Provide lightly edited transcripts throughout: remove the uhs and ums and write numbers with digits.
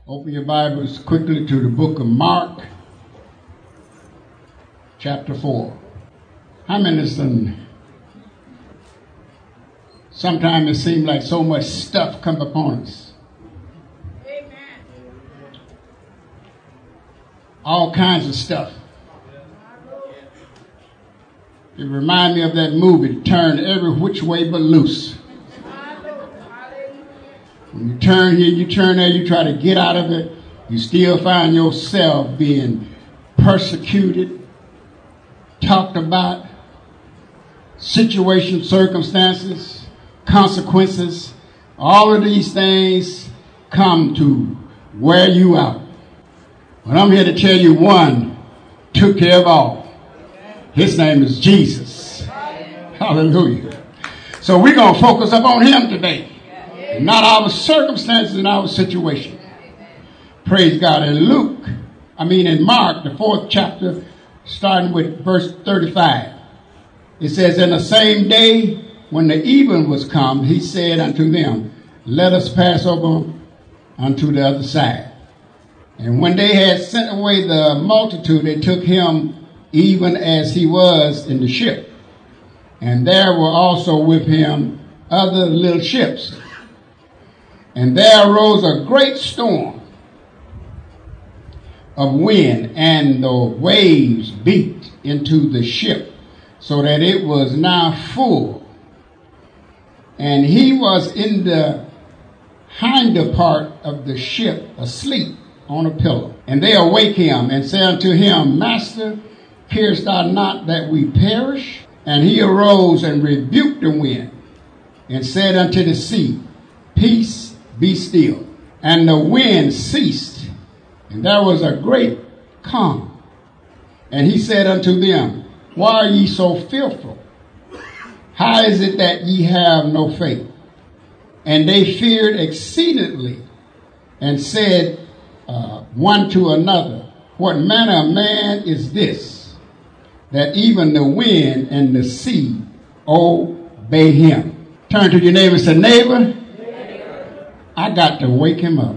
Open your Bibles quickly to the book of Mark, chapter 4. How many listen? Sometimes it seems like so much stuff comes upon us. Amen. All kinds of stuff. It reminds me of that movie, Turn Every Which Way But Loose. When you turn here, you turn there, you try to get out of it, you still find yourself being persecuted, talked about, situations, circumstances, consequences. All of these things come to wear you out. But I'm here to tell you one took care of all. His name is Jesus. Hallelujah. So we're going to focus up on him today. Not our circumstances and our situation. Praise God. In Mark, the 4th chapter, starting with verse 35. It says, "In the same day when the even was come, he said unto them, Let us pass over unto the other side. And when they had sent away the multitude, they took him even as he was in the ship. And there were also with him other little ships. And there arose a great storm of wind, and the waves beat into the ship, so that it was now full. And he was in the hinder part of the ship, asleep on a pillow. And they awake him, and say unto him, Master, carest thou not that we perish? And he arose and rebuked the wind, and said unto the sea, Peace, be still. And the wind ceased, and there was a great calm. And he said unto them, Why are ye so fearful? How is it that ye have no faith? And they feared exceedingly, and said one to another, What manner of man is this, that even the wind and the sea obey him? Turn to your neighbor and say, Neighbor, I got to wake him up.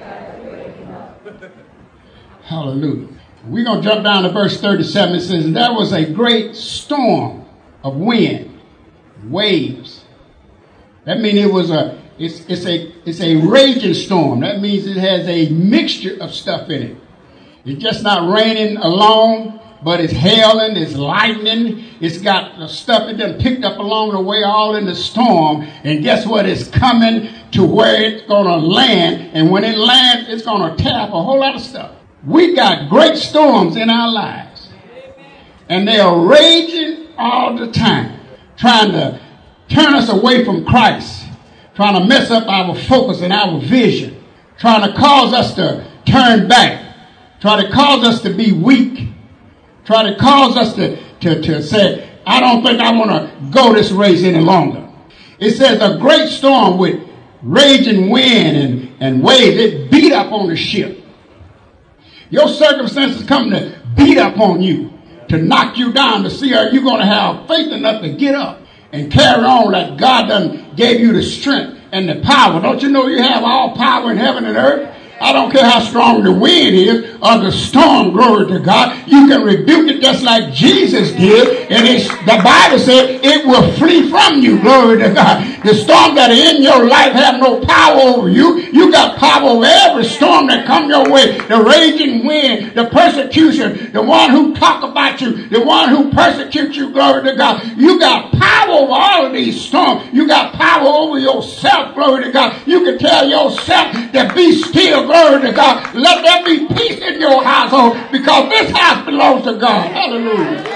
Hallelujah. We're going to jump down to verse 37. It says, There was a great storm of wind, waves. That means it's a raging storm. That means it has a mixture of stuff in it. It's just not raining alone, but it's hailing, it's lightning, it's got the stuff it done picked up along the way, all in the storm. And guess what? It's coming to where it's going to land. And when it lands, it's going to tear up a whole lot of stuff. We got great storms in our lives. And they are raging all the time, trying to turn us away from Christ, trying to mess up our focus and our vision, trying to cause us to turn back, trying to cause us to be weak, try to cause us to say, I don't think I want to go this race any longer. It says a great storm with raging wind and waves, it beat up on the ship. Your circumstances come to beat up on you, to knock you down, to see are you going to have faith enough to get up and carry on like God done gave you the strength and the power. Don't you know you have all power in heaven and earth? I don't care how strong the wind is or the storm, glory to God. You can rebuke it just like Jesus did. And the Bible said it will flee from you, glory to God. The storm that are in your life have no power over you. You got power over every storm that come your way. The raging wind, the persecution, the one who talk about you, the one who persecutes you, glory to God. You got power over all of these storms. You got power over yourself, glory to God. You can tell yourself to be still, glory to God. Let there be peace in your household because this house belongs to God. Hallelujah.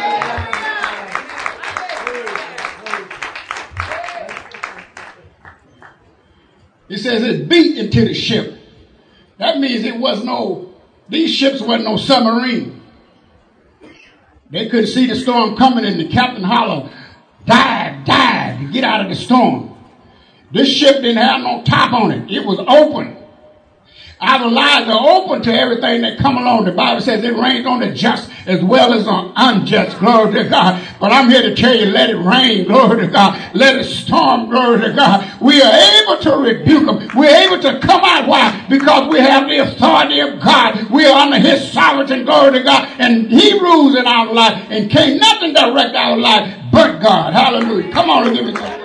It says it beat into the ship. That means these ships wasn't no submarine. They couldn't see the storm coming and the captain hollered, dive to get out of the storm. This ship didn't have no top on it. It was open. Our lives are open to everything that come along. The Bible says it rains on the just as well as on unjust. Glory to God. But I'm here to tell you, let it rain. Glory to God. Let it storm. Glory to God. We are able to rebuke them. We're able to come out. Why? Because we have the authority of God. We are under his sovereignty. Glory to God. And he rules in our life. And can't nothing direct our life but God. Hallelujah. Come on and give me some.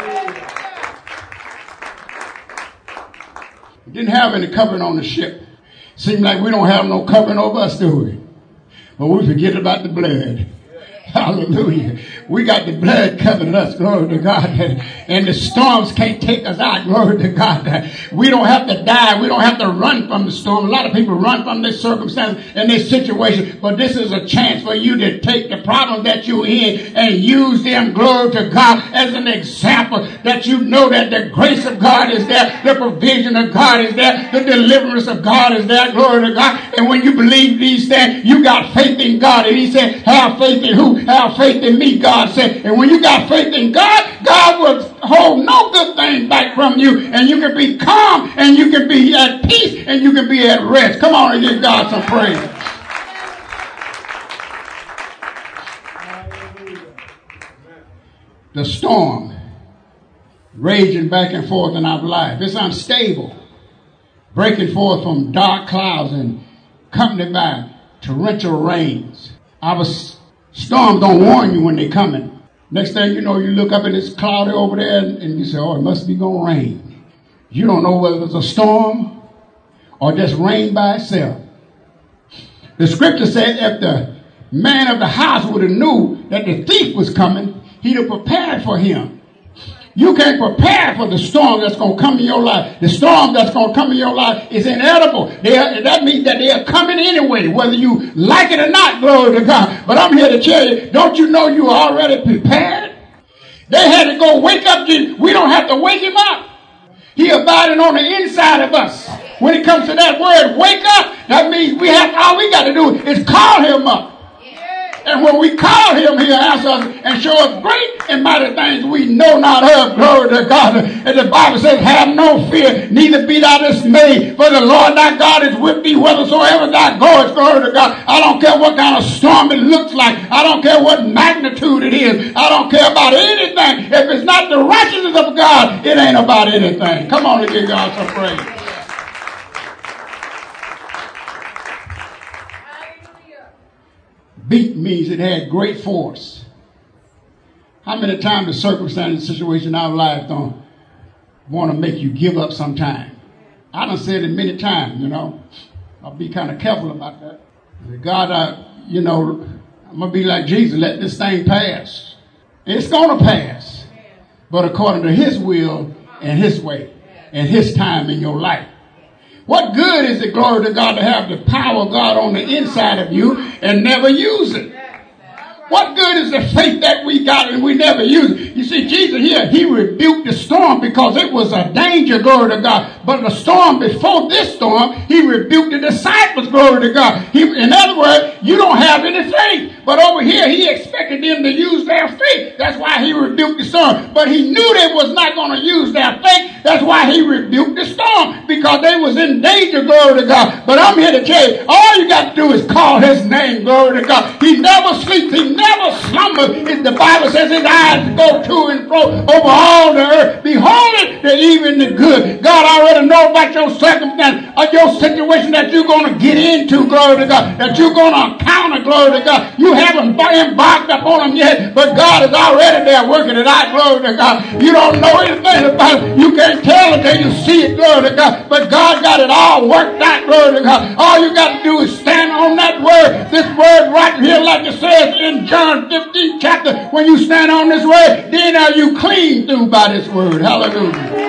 Didn't have any covering on the ship. Seems like we don't have no covering over us, do we? But we forget about the blood. Hallelujah. We got the blood covering us, glory to God. And the storms can't take us out, glory to God. We don't have to die. We don't have to run from the storm. A lot of people run from their circumstances and their situation. But this is a chance for you to take the problem that you're in and use them, glory to God, as an example that you know that the grace of God is there, the provision of God is there, the deliverance of God is there, glory to God. And when you believe these things, you got faith in God. And he said, have faith in who? Have faith in me, God said. And when you got faith in God, God will hold no good thing back from you. And you can be calm and you can be at peace and you can be at rest. Come on and give God some praise. The storm raging back and forth in our life. It's unstable. Breaking forth from dark clouds and accompanied by torrential rains. Our storms don't warn you when they're coming. Next thing you know, you look up and it's cloudy over there and you say, oh, it must be going to rain. You don't know whether it's a storm or just rain by itself. The scripture said if the man of the house would have knew that the thief was coming, he'd have prepared for him. You can't prepare for the storm that's going to come in your life. The storm that's going to come in your life is inedible. That means that they are coming anyway, whether you like it or not, glory to God. But I'm here to tell you, don't you know you are already prepared? They had to go wake up Jesus. We don't have to wake him up. He abiding on the inside of us. When it comes to that word, wake up, that means all we got to do is call him up. And when we call him, he'll answer us and show us great and mighty things we know not of. Glory to God. And the Bible says, have no fear, neither be thou dismayed. For the Lord thy God is with thee whithersoever thou goest. Glory to God. I don't care what kind of storm it looks like. I don't care what magnitude it is. I don't care about anything. If it's not the righteousness of God, it ain't about anything. Come on and give God some praise. Beat means it had great force. How many times the circumstance and situation in our life don't want to make you give up sometime? I done said it many times, I'll be kind of careful about that. God, I'm going to be like Jesus, let this thing pass. It's going to pass. But according to his will and his way and his time in your life. What good is it, glory to God, to have the power of God on the inside of you and never use it? What good is the faith that we got and we never use it? You see, Jesus here, he rebuked the storm because it was a danger, glory to God. But the storm before this storm, he rebuked the disciples, glory to God. In other words, you don't have any faith. But over here, he expected them to use their faith. That's why he rebuked the storm. But he knew they was not going to use their faith. That's why he rebuked the storm. Because they was in danger, glory to God. But I'm here to tell you, all you got to do is call his name, glory to God. He never sleeps. He never slumbers. The Bible says his eyes go to and fro over all the earth. Beholding the evil and the good. God already knows about your circumstance or your situation that you're going to get into, glory to God. That you're going to encounter, glory to God. You haven't embarked upon them yet, but God is already there working it out, glory to God. You don't know anything about it. You can't tell until you see it, glory to God. But God got it all worked out, glory to God. All you got to do is stand on that word. This word right here, like it says in John 15 chapter, when you stand on this word, then are you clean through by this word. Hallelujah.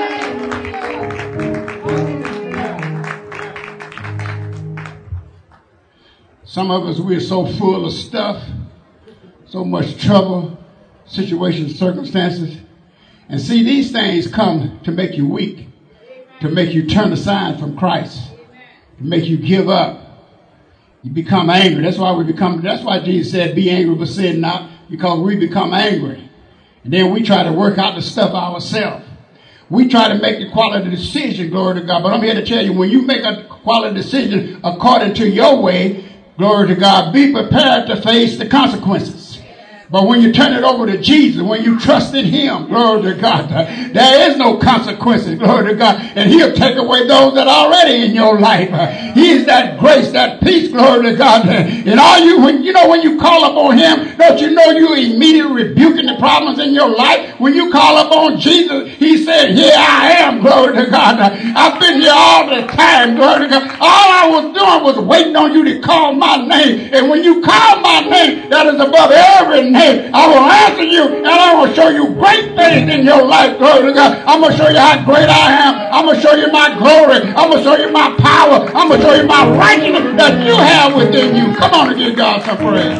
Some of us, we're so full of stuff, so much trouble, situations, circumstances. And see, these things come to make you weak, to make you turn aside from Christ, to make you give up. You become angry. That's why Jesus said, be angry, but sin not, because we become angry. And then we try to work out the stuff ourselves. We try to make the quality decision, glory to God. But I'm here to tell you, when you make a quality decision according to your way, glory to God, be prepared to face the consequences. But when you turn it over to Jesus, when you trust in Him, glory to God, there is no consequences, glory to God. And He'll take away those that are already in your life. He is that grace, that peace, glory to God. And all you, when you call upon Him, don't you know you immediately rebuking the problems in your life? When you call upon Jesus, He said, here I am, glory to God. I've been here all the time, glory to God. All I was doing was waiting on you to call my name. And when you call my name, that is above every name. I will answer you, and I will show you great things in your life, glory to God. I'm going to show you how great I am. I'm going to show you my glory. I'm going to show you my power. I'm going to show you my righteousness that you have within you. Come on and give God some praise.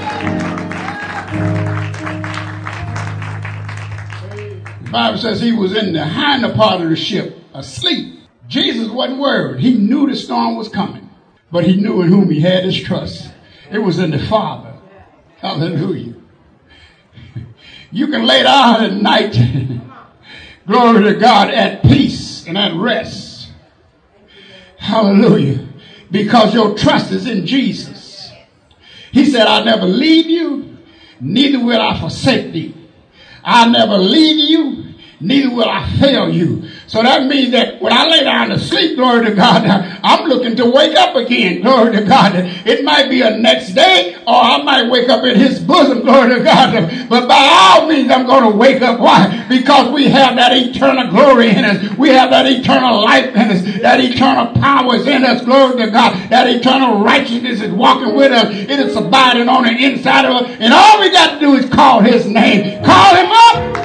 The Bible says he was in the hinder part of the ship, asleep. Jesus wasn't worried. He knew the storm was coming, but he knew in whom he had his trust. It was in the Father. Hallelujah. You can lay down at night, glory to God, at peace and at rest. Hallelujah. Because your trust is in Jesus. He said, I'll never leave you, neither will I forsake thee. I'll never leave you, neither will I fail you. So that means that when I lay down to sleep, glory to God, I'm looking to wake up again, glory to God. It might be a next day, or I might wake up in his bosom, glory to God. But by all means, I'm going to wake up. Why? Because we have that eternal glory in us. We have that eternal life in us. That eternal power is in us, glory to God. That eternal righteousness is walking with us. It is abiding on the inside of us. And all we got to do is call his name. Call him up.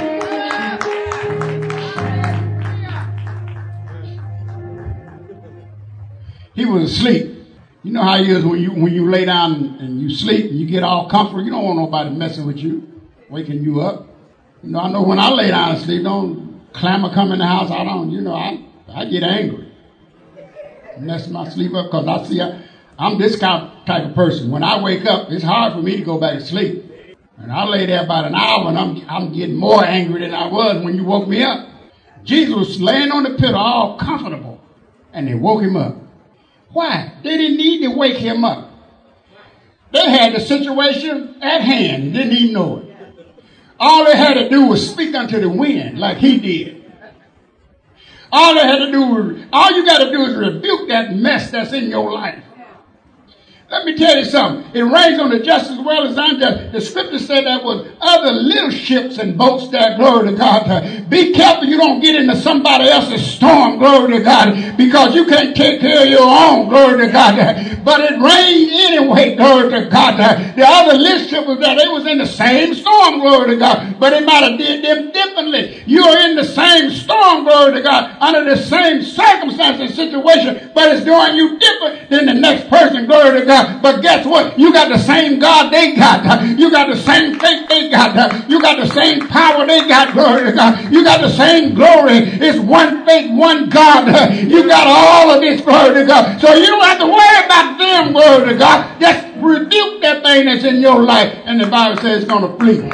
He was asleep. You know how he is when you lay down and you sleep and you get all comfortable. You don't want nobody messing with you, waking you up. I know when I lay down and sleep, don't clamor come in the house. I get angry. Mess my sleep up because I see I'm this type of person. When I wake up, it's hard for me to go back to sleep. And I lay there about an hour and I'm getting more angry than I was when you woke me up. Jesus was laying on the pillow all comfortable and they woke him up. Why? They didn't need to wake him up. They had the situation at hand, didn't even know it. All they had to do was speak unto the wind like he did. All you got to do is rebuke that mess that's in your life. Let me tell you something. It rains on the just as well as unjust. The scripture said there was other little ships and boats there, glory to God. Be careful you don't get into somebody else's storm, glory to God, because you can't take care of your own, glory to God. But it rained anyway, glory to God. The other little ship was there. They was in the same storm, glory to God, but it might have did them differently. You are in the same storm, glory to God, under the same circumstance and situation, but it's doing you different than the next person, glory to God. But guess what? You got the same God they got. You got the same faith they got. You got the same power they got. Glory to God. You got the same glory. It's one faith, one God. You got all of this. Glory to God. So you don't have to worry about them. Glory to God. Just rebuke that thing that's in your life. And the Bible says it's going to flee.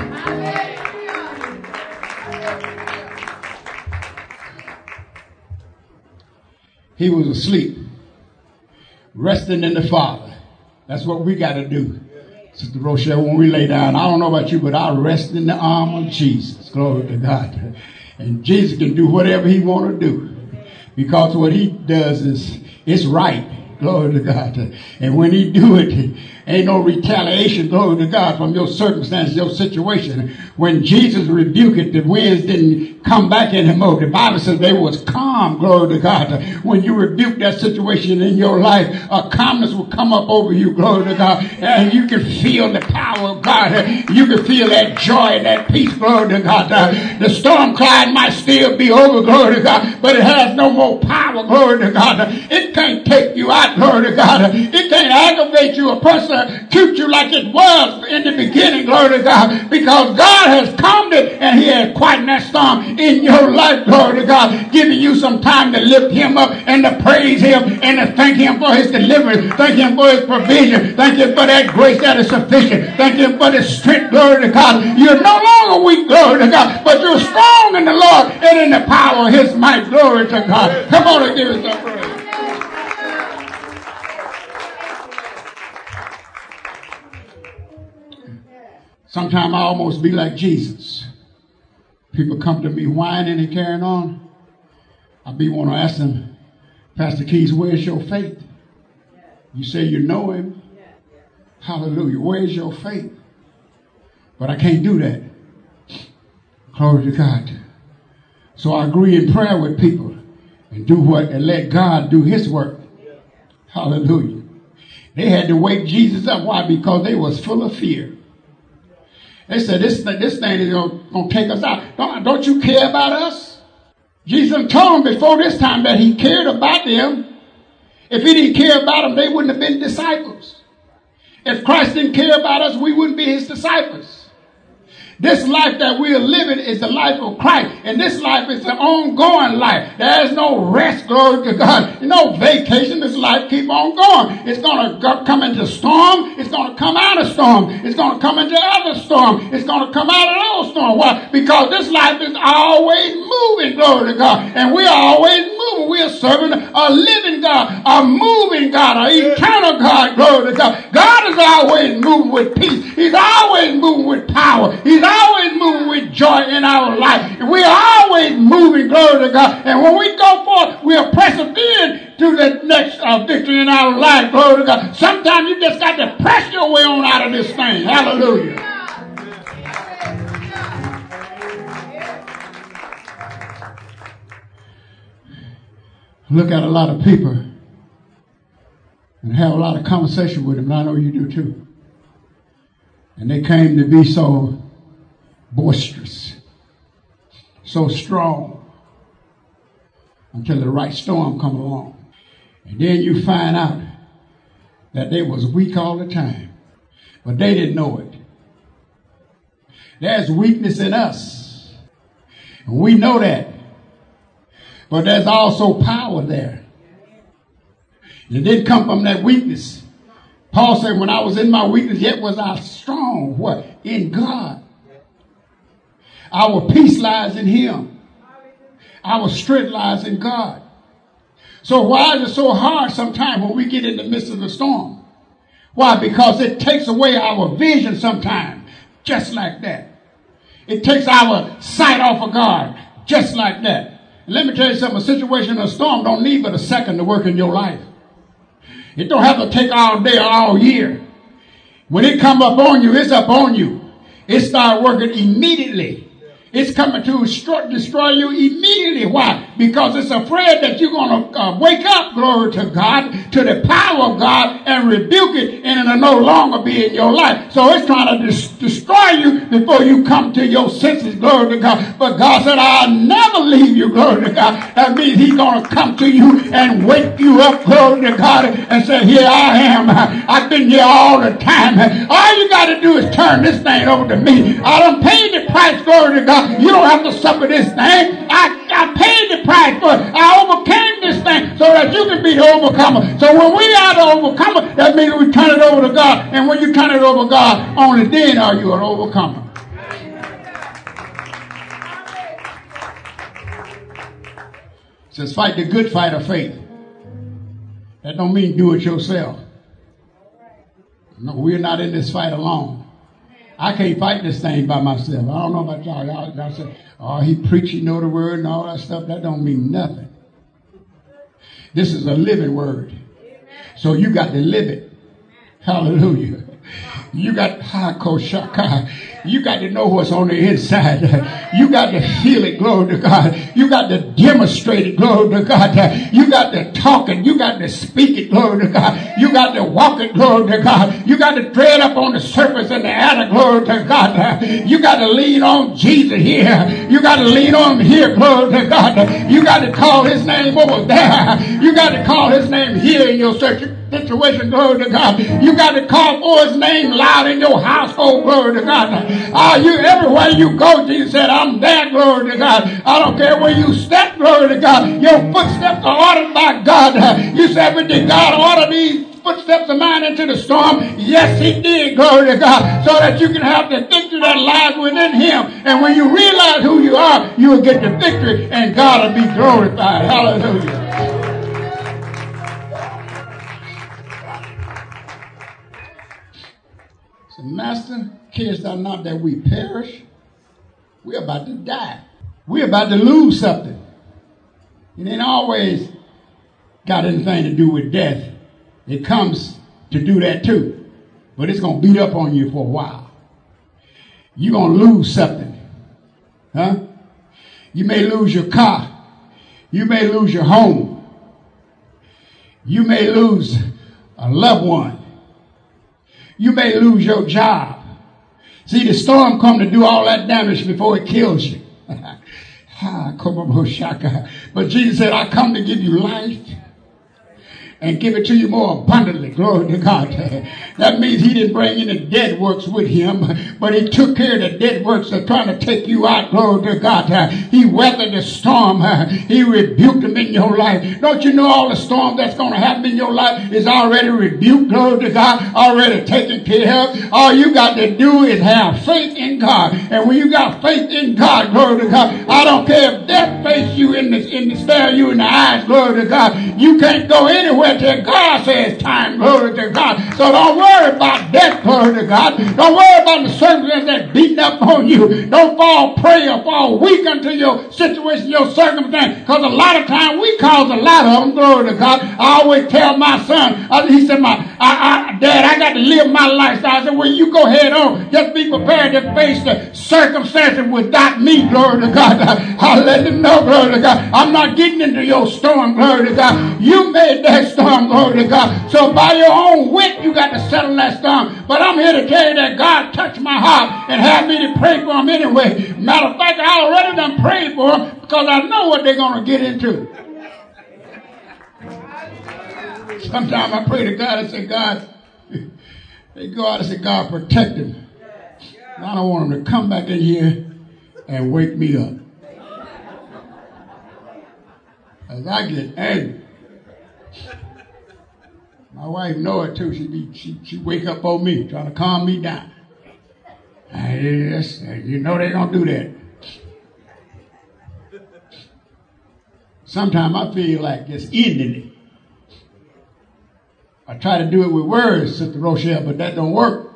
He was asleep, resting in the Father. That's what we got to do. Sister Rochelle, when we lay down, I don't know about you, but I rest in the arm of Jesus. Glory to God. And Jesus can do whatever he want to do. Because what he does it's right. Glory to God. And when he do it, ain't no retaliation, glory to God, from your circumstance, your situation. When Jesus rebuked it, the winds didn't come back anymore. The Bible says they was calm, glory to God. When you rebuke that situation in your life, a calmness will come up over you, glory to God. And you can feel the power of God. You can feel that joy and that peace, glory to God. The storm cloud might still be over, glory to God, but it has no more power, glory to God. It can't take you out not, glory to God. It can't aggravate you or persecute you like it was in the beginning, glory to God, because God has calmed it and he has quieted that storm in your life, glory to God, giving you some time to lift him up and to praise him and to thank him for his deliverance, thank him for his provision, thank him for that grace that is sufficient, thank him for the strength, glory to God. You're no longer weak, glory to God, but you're strong in the Lord and in the power of his might, glory to God. Come on and give us some praise. Sometimes I almost be like Jesus. People come to me whining and carrying on. I want to ask them, Pastor Keys, where's your faith? You say you know him. Hallelujah. Where's your faith? But I can't do that. Glory to God. So I agree in prayer with people and let God do his work. Hallelujah. They had to wake Jesus up. Why? Because they was full of fear. They said, this thing is going to take us out. Don't you care about us? Jesus told them before this time that he cared about them. If he didn't care about them, they wouldn't have been disciples. If Christ didn't care about us, we wouldn't be his disciples. This life that we are living is the life of Christ. And this life is an ongoing life. There is no rest, glory to God. No vacation. This life keep on going. It's going to come into storm. It's going to come out of storm. It's going to come into other storm. It's going to come out of those storms. Why? Because this life is always moving, glory to God. And we are always moving. We are serving a living God, a moving God, an eternal God, glory to God. God is always moving with peace. He's always moving with power. He's always moving with joy in our life. And we are always moving, glory to God. And when we go forth, we are persevering to the next victory in our life, glory to God. Sometimes you just got to press your way on out of this thing. Hallelujah. Look at a lot of people and have a lot of conversation with them. And I know you do too. And they came to be so boisterous, so strong, until the right storm come along. And then you find out that they was weak all the time. But they didn't know it. There's weakness in us. And we know that. But there's also power there. It didn't come from that weakness. Paul said, when I was in my weakness, yet was I strong. What? In God. Our peace lies in him. Our strength lies in God. So why is it so hard sometimes when we get in the midst of the storm? Why? Because it takes away our vision sometimes. Just like that. It takes our sight off of God. Just like that. And let me tell you something. A situation in a storm don't need but a second to work in your life. It don't have to take all day or all year. When it come up on you, it's up on you. It start working immediately. It's coming to destroy you immediately. Why? Because it's afraid that you're going to wake up, glory to God, to the power of God and rebuke it, and it'll no longer be in your life. So it's trying to destroy you before you come to your senses, glory to God. But God said, I'll never leave you, glory to God. That means he's going to come to you and wake you up, glory to God, and say, here I am. I've been here all the time. All you got to do is turn this thing over to me. I done paid the price, glory to God. You don't have to suffer this thing. I paid the price for it. I overcame this thing so that you can be the overcomer. So when we are the overcomer, that means we turn it over to God. And when you turn it over to God, only then are you an overcomer. It says fight the good fight of faith. That don't mean do it yourself. No, we're not in this fight alone. I can't fight this thing by myself. I don't know about y'all. Y'all say, oh, he preach, you know the word and all that stuff. That don't mean nothing. This is a living word. So you got to live it. Hallelujah. You got you got to know what's on the inside. You got to feel it, glory to God. You got to demonstrate it, glory to God. You got to talk it. You got to speak it, glory to God. You got to walk it, glory to God. You got to tread up on the surface and the adder, glory to God. You got to lean on Jesus here. You got to lean on him here, glory to God. You got to call his name over there. You got to call his name here in your situation, glory to God. You got to call for his name loud in your household, glory to God. You everywhere you go, Jesus said, I'm there, glory to God. I don't care where you step, glory to God. Your footsteps are ordered by God. You said, but did God order these footsteps of mine into the storm? Yes, he did, glory to God, so that you can have the victory that lies within him. And when you realize who you are, you will get the victory and God will be glorified. Hallelujah. So, Master, cares thou not that we perish? We're about to die. We're about to lose something. It ain't always got anything to do with death. It comes to do that too. But it's going to beat up on you for a while. You're going to lose something. Huh? You may lose your car. You may lose your home. You may lose a loved one. You may lose your job. See, the storm come to do all that damage before it kills you. But Jesus said, I come to give you life and give it to you more abundantly. Glory to God. That means he didn't bring any dead works with him, but he took care of the dead works that are trying to take you out. Glory to God. He weathered the storm. He rebuked them in your life. Don't you know all the storm that's going to happen in your life is already rebuked? Glory to God. Already taken care of. All you got to do is have faith in God. And when you got faith in God, glory to God, I don't care if death face you in the stare you in the eyes, glory to God. You can't go anywhere till God says time, glory to God. So don't worry about death, glory to God. Don't worry about the circumstances that beating up on you. Don't fall prey or fall weak unto your situation, your circumstance. Because a lot of times we cause a lot of them, glory to God. I always tell my son, he said, Dad, I got to live my lifestyle. I said, well, you go ahead on. Just be prepared to face the circumstances without me, glory to God. I'll let them know, glory to God. I'm not getting into your storm, glory to God. You made that storm, glory to God. So by your own wit, you got to settle that storm. But I'm here to tell you that God touched my heart and had me to pray for them anyway. Matter of fact, I already done prayed for them because I know what they're going to get into. Sometimes I pray to God and say, God, they go out and say, God, protect him. I don't want him to come back in here and wake me up. As I get angry. My wife know it too. She wake up on me, trying to calm me down. You know they're going to do that. Sometimes I feel like just ending it. I try to do it with words, Sister Rochelle, but that don't work.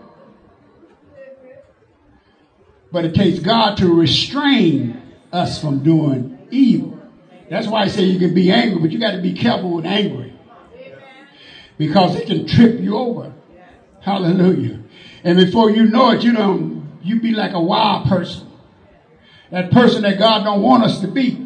But it takes God to restrain us from doing evil. That's why I say you can be angry, but you got to be careful with angry. Because it can trip you over. Hallelujah. And before you know it, you be like a wild person. That person that God don't want us to be.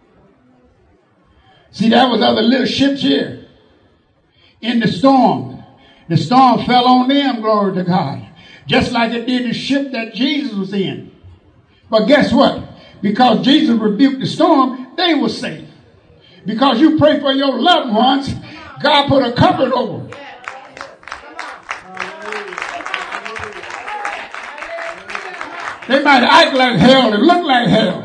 See, that was other little ships here. In the storm. The storm fell on them, glory to God. Just like it did the ship that Jesus was in. But guess what? Because Jesus rebuked the storm, they were safe. Because you pray for your loved ones, God put a cover over them. They might act like hell and look like hell.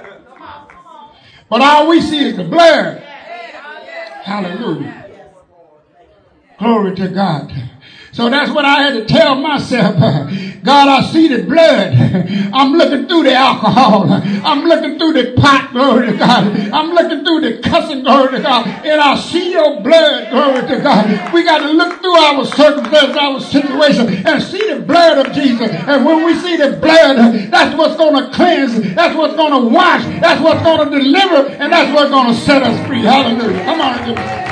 But all we see is the blood. Hallelujah. Glory to God. So that's what I had to tell myself. God, I see the blood. I'm looking through the alcohol. I'm looking through the pot, glory to God. I'm looking through the cussing, glory to God. And I see your blood, glory to God. We got to look through our circumstances, our situation, and see the blood of Jesus. And when we see the blood, that's what's going to cleanse. That's what's going to wash. That's what's going to deliver. And that's what's going to set us free. Hallelujah. Come on.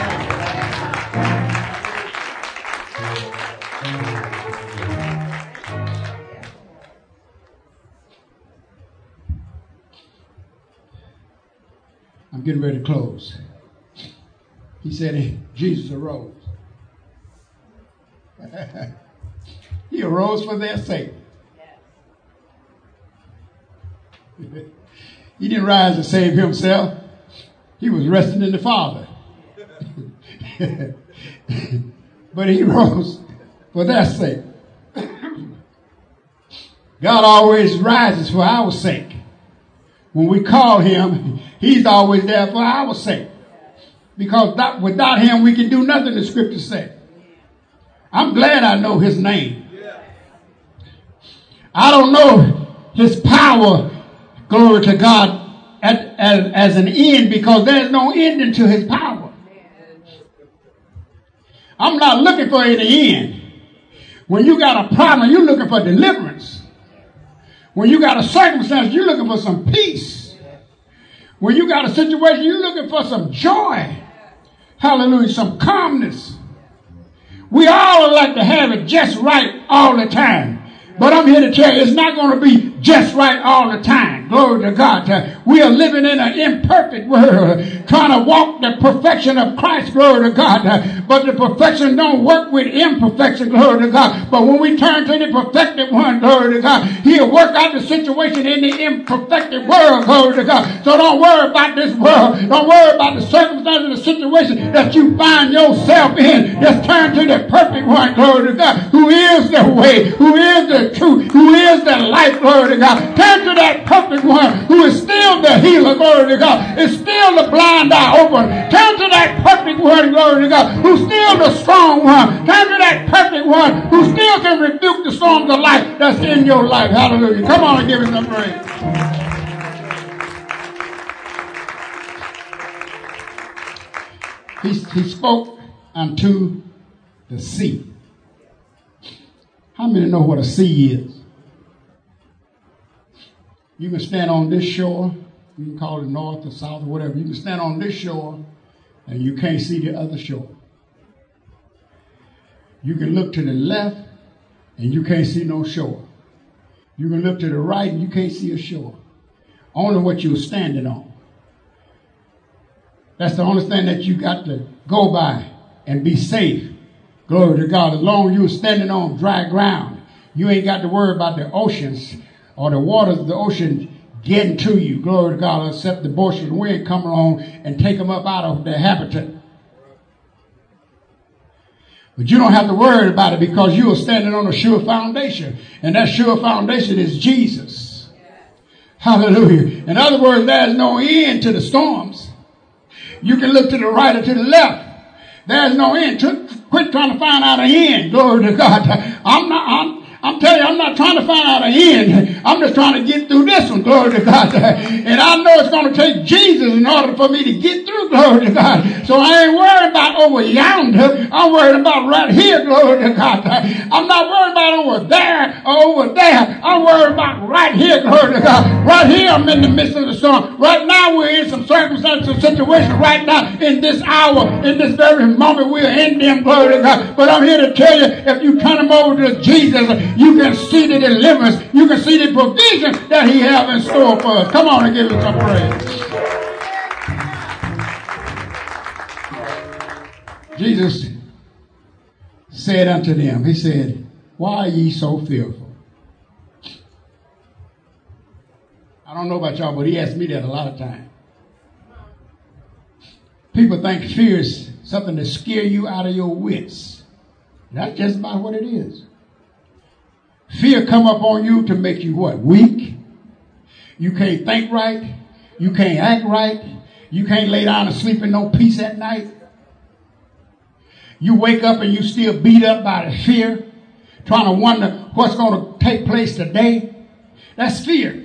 I'm getting ready to close. He said, Jesus arose. He arose for their sake. He didn't rise to save himself. He was resting in the Father. But he rose for their sake. God always rises for our sake. When we call him, he's always there for our sake. Because without him, we can do nothing, the scripture says. I'm glad I know his name. I don't know his power, glory to God, as an end, because there's no ending to his power. I'm not looking for any end. When you got a problem, you're looking for deliverance. When you got a circumstance, you're looking for some peace. When you got a situation, you're looking for some joy. Hallelujah, some calmness. We all like to have it just right all the time. But I'm here to tell you, it's not going to be just right all the time. Glory to God. We are living in an imperfect world, trying to walk the perfection of Christ. Glory to God. But the perfection don't work with imperfection. Glory to God. But when we turn to the perfected one, glory to God, he'll work out the situation in the imperfected world. Glory to God. So don't worry about this world. Don't worry about the circumstances, the situation that you find yourself in. Just turn to the perfect one. Glory to God. Who is the way? Who is the truth? Who is the life? Glory to God. Turn to that perfect one who is still the healer. Glory to God. Is still the blind eye open. Turn to that perfect one. Glory to God. Who's still the strong one. Turn to that perfect one who still can rebuke the storms of life that's in your life. Hallelujah. Come on and give him some praise. He spoke unto the sea. How many know what a sea is? You can stand on this shore. You can call it north or south or whatever. You can stand on this shore and you can't see the other shore. You can look to the left and you can't see no shore. You can look to the right and you can't see a shore. Only what you're standing on. That's the only thing that you got to go by and be safe. Glory to God. As long as you're standing on dry ground, you ain't got to worry about the oceans or the waters of the ocean getting to you. Glory to God. Except the boisterous wind come along and take them up out of their habitat. But you don't have to worry about it because you are standing on a sure foundation. And that sure foundation is Jesus. Hallelujah. In other words, there's no end to the storms. You can look to the right or to the left. There's no end. Quit trying to find out an end. Glory to God. I'm telling you, I'm not trying to find out an end. I'm just trying to get through this one. Glory to God. And I know it's going to take Jesus in order for me to get through. Glory to God. So I ain't worried about over yonder. I'm worried about right here. Glory to God. I'm not worried about over there or over there. I'm worried about right here. Glory to God. Right here, I'm in the midst of the storm. Right now, we're in some circumstances and situations. Right now, in this hour, in this very moment, we're in them. Glory to God. But I'm here to tell you, if you turn them over to Jesus, you can see the deliverance. You can see the provision that he has in store for us. Come on and give him some praise. Jesus said unto them, he said, why are ye so fearful? I don't know about y'all, but he asked me that a lot of times. People think fear is something to scare you out of your wits. That's just about what it is. Fear come up on you to make you what? Weak. You can't think right. You can't act right. You can't lay down and sleep in no peace at night. You wake up and you still beat up by the fear, trying to wonder what's going to take place today. That's fear.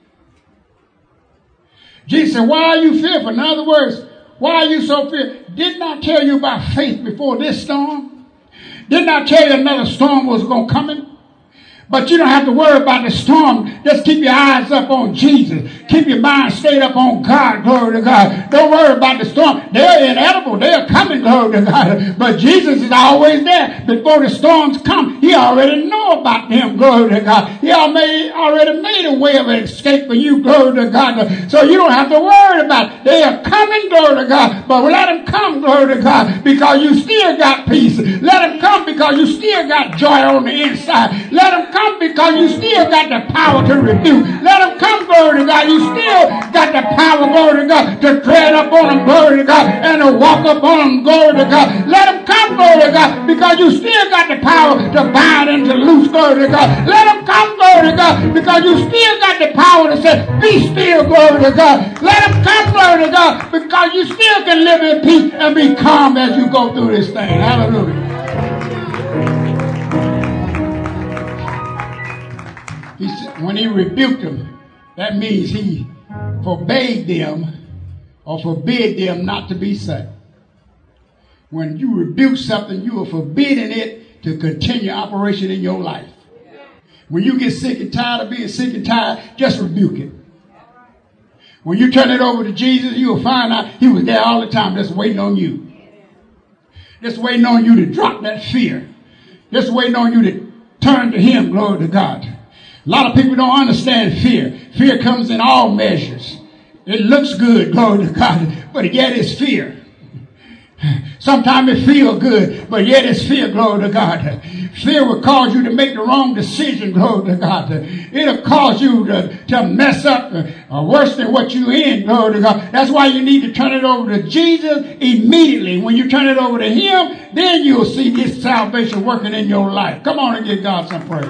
Jesus said, why are you fearful? In other words, why are you so fearful? Didn't I tell you about faith before this storm? Didn't I tell you another storm was going to come in? But you don't have to worry about the storm. Just keep your eyes up on Jesus. Keep your mind stayed up on God. Glory to God. Don't worry about the storm. They're inedible. They're coming. Glory to God. But Jesus is always there. Before the storms come, he already know about them. Glory to God. He already made a way of escape for you. Glory to God. So you don't have to worry about it. They are coming. Glory to God. But let them come. Glory to God. Because you still got peace. Let them come because you still got joy on the inside. Let them come because you still got the power to rebuke. Let them come, glory to God. You still got the power, glory to God, to tread up on them, glory to God, and to walk up on them, glory to God. Let them come, glory to God, because you still got the power to bind and to loose, glory to God. Let them come, glory to God, because you still got the power to say, be still, glory to God. Let them come, glory to God, because you still can live in peace and be calm as you go through this thing. Hallelujah. When he rebuked them, that means he forbade them or forbid them not to be saved. When you rebuke something, you are forbidding it to continue operation in your life. When you get sick and tired of being sick and tired, just rebuke it. When you turn it over to Jesus, you will find out he was there all the time, just waiting on you. Just waiting on you to drop that fear. Just waiting on you to turn to him, glory to God. A lot of people don't understand fear. Fear comes in all measures. It looks good, glory to God, but yet it's fear. Sometimes it feels good, but yet it's fear, glory to God. Fear will cause you to make the wrong decision, glory to God. It'll cause you to mess up worse than what you're in, glory to God. That's why you need to turn it over to Jesus immediately. When you turn it over to him, then you'll see his salvation working in your life. Come on and give God some praise.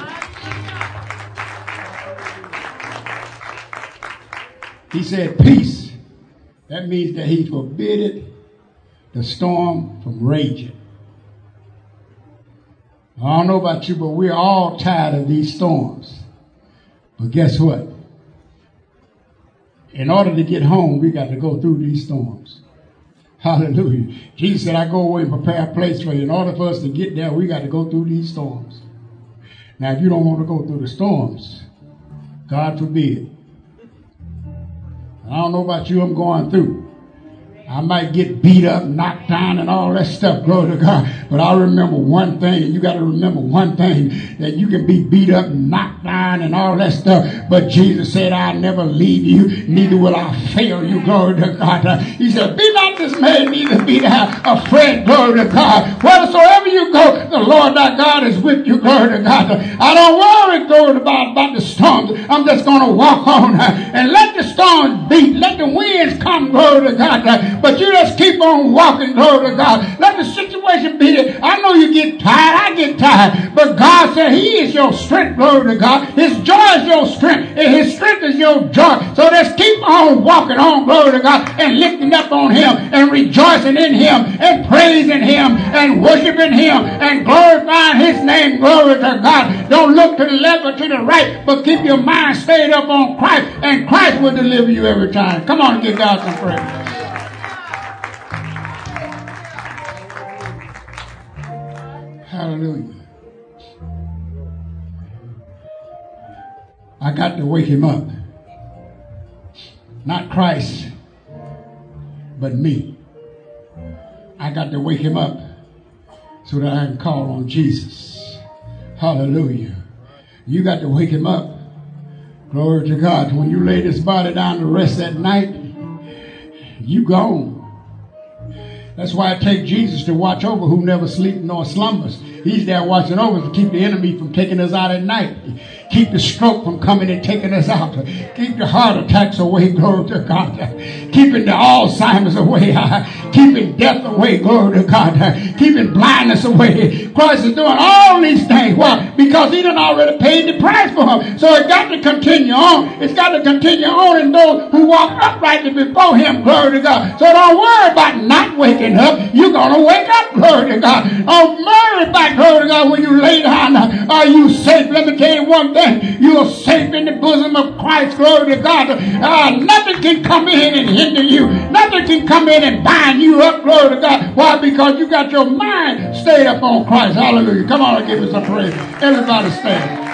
He said peace. That means that he forbid the storm from raging. I don't know about you, but we're all tired of these storms. But guess what? In order to get home, we got to go through these storms. Hallelujah. Jesus said, I go away and prepare a place for you. In order for us to get there, we got to go through these storms. Now, if you don't want to go through the storms, God forbid. I don't know about you, I'm going through. I might get beat up, knocked down, and all that stuff, glory to God. But I remember one thing, and you got to remember one thing, that you can be beat up, knocked down, and all that stuff. But Jesus said, I'll never leave you, neither will I fail you, glory to God. He said, be not dismayed, neither be thou afraid, glory to God. Wheresoever you go, the Lord thy God is with you, glory to God. I don't worry, glory about the storms. I'm just going to walk on and let the storms beat, let the winds come, glory to God. But you just keep on walking, glory to God. Let the situation be there. I know you get tired. I get tired. But God said he is your strength, glory to God. His joy is your strength. And his strength is your joy. So just keep on walking on, glory to God, and lifting up on him and rejoicing in him and praising him and worshiping him and glorifying his name, glory to God. Don't look to the left or to the right, but keep your mind stayed up on Christ, and Christ will deliver you every time. Come on and give God some praise. Hallelujah. I got to wake him up. Not Christ, but me. I got to wake him up so that I can call on Jesus. Hallelujah. You got to wake him up. Glory to God. When you lay this body down to rest at night, you gone. That's why it takes Jesus to watch over who never sleeps nor slumbers. He's there watching over to keep the enemy from taking us out at night. Keep the stroke from coming and taking us out. Keep the heart attacks away, glory to God. Keeping the Alzheimer's away. Keeping death away, glory to God. Keeping blindness away. Christ is doing all these things. Why? Because he done already paid the price for him. So it got to continue on. It's got to continue on in those who walk uprightly before him, glory to God. So don't worry about not waking up. You're going to wake up, glory to God. Don't worry about, glory to God, when you lay down. Are you safe? Let me tell you one thing. You are safe in the bosom of Christ, glory to God. Nothing can come in and hinder you. Nothing can come in and bind you up, glory to God. Why? Because you got your mind stayed up on Christ. Hallelujah. Come on and give us a praise. Everybody stand.